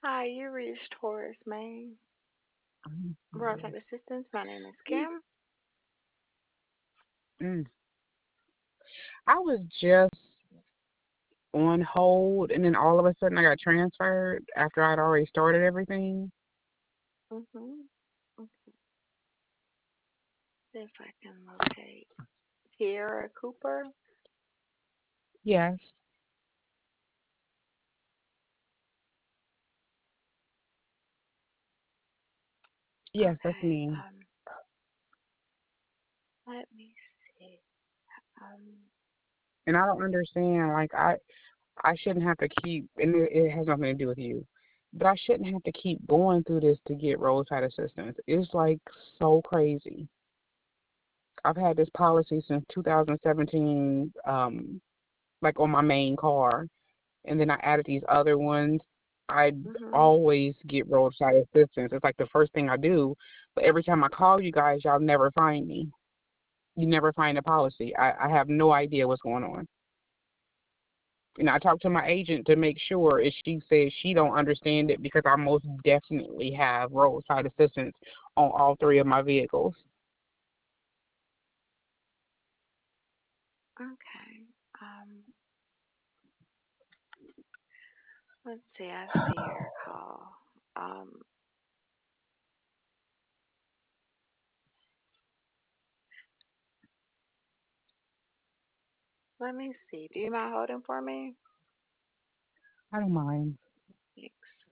Hi, you reached Horace Main, Mm, Roadside Assistance. My name is Kim. mm. I was just on hold, and then all of a sudden I got transferred after I'd already started everything. Mm-hmm. See if I can locate Kiera Cooper. Yes, yes, that's Okay. me. Let me see. Um, And I don't understand. I shouldn't have to keep, and it has nothing to do with you, but I shouldn't have to keep going through this to get roadside assistance. It's like so crazy. I've had this policy since 2017, like on my main car, and then I added these other ones. I mm-hmm. always get roadside assistance. It's like the first thing I do. But every time I call you guys, y'all never find me. You never find the policy. I have no idea what's going on. I talked to my agent to make sure, and she says she don't understand it because I most definitely have roadside assistance on all three of my vehicles. Okay. Um, let's see. I see your call. Um, Let me see. Do you mind holding for me? I don't mind. Thanks.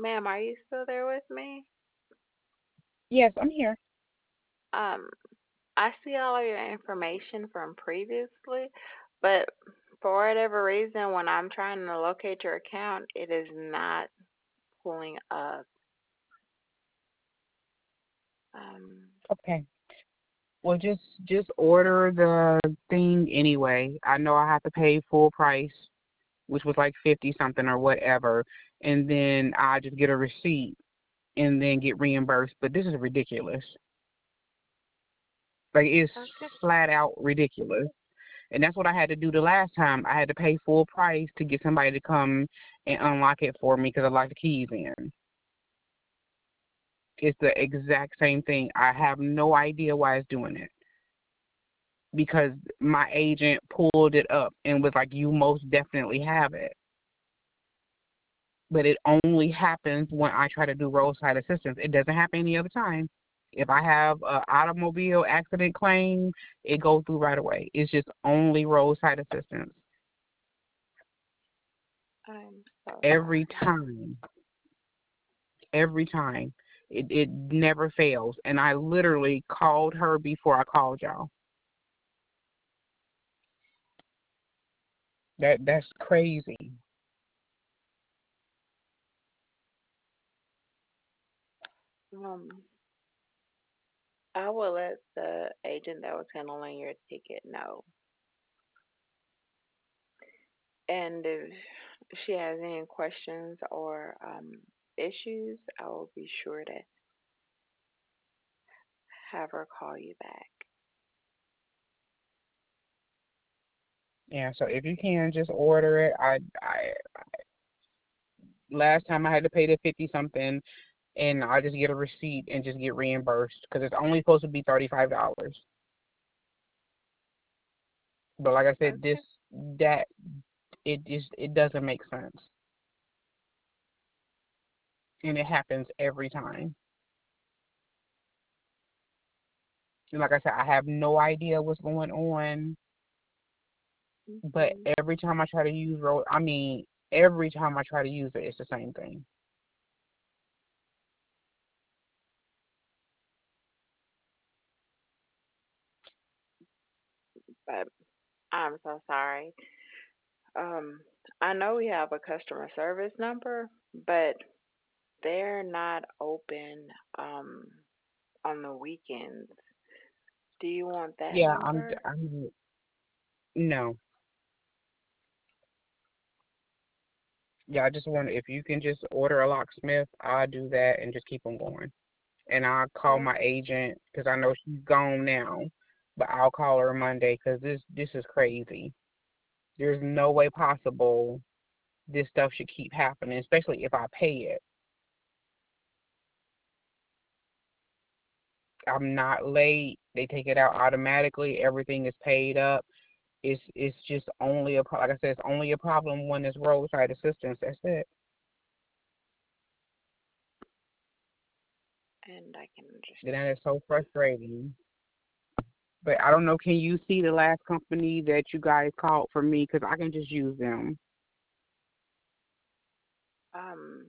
Ma'am, are you still there with me? Yes, I'm here. Um, I see all of your information from previously, but for whatever reason, when I'm trying to locate your account, it is not pulling up. Um, Okay. Well, just order the thing anyway. I know I have to pay full price, which was like 50 something or whatever, and then I just get a receipt and then get reimbursed. But this is ridiculous. Like it's okay. flat out ridiculous. And that's what I had to do the last time. I had to pay full price to get somebody to come and unlock it for me because I locked the keys in. It's the exact same thing. I have no idea why it's doing it because my agent pulled it up and was like, "You most definitely have it." But it only happens when I try to do roadside assistance. It doesn't happen any other time. If I have an automobile accident claim, it goes through right away. It's just only roadside assistance I'm so every sorry. time. Every time. It never fails. And I literally called her before I called y'all. That's crazy. Um, I will let the agent that was handling your ticket know. And if she has any questions or issues, I will be sure to have her call you back. Yeah, so if you can just order it. I last time I had to pay the 50 something and I just get a receipt and just get reimbursed because it's only supposed to be $35. But like I said, this Okay. that it doesn't make sense. And it happens every time. And like I said, I have no idea what's going on. But Hmm. every time I try to use road, I mean, every time I try to use it, it's the same thing. But I'm so sorry. Um, I know we have a customer service number, but they're not open um on the weekends. Do you want that Yeah, number? I'm no. Yeah, I just want if you can just order a locksmith, I'll do that and just keep them going. And I'll call my Okay. agent because I know she's gone now, but I'll call her Monday because this is crazy. There's no way possible this stuff should keep happening, especially if I pay it. I'm not late. They take it out automatically. Everything is paid up. It's just only like I said, it's only a problem when it's roadside assistance. That's it. And I can And that understand. is so frustrating. But I don't know. Can you see the last company that you guys called for me? Because I can just use them. Um,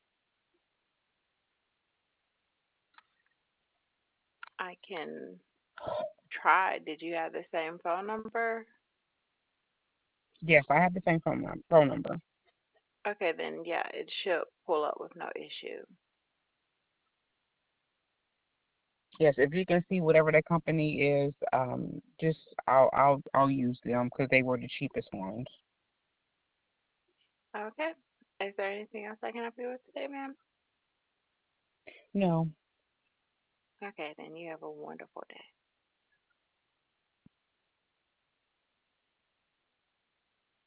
I can try. Did you have the same phone number? Yes, I have the same phone number. Okay, then yeah, it should pull up with no issue. Yes, if you can see whatever that company is, just I'll use them because they were the cheapest ones. Okay. Is there anything else I can help you with today, ma'am? No. Okay, then you have a wonderful day.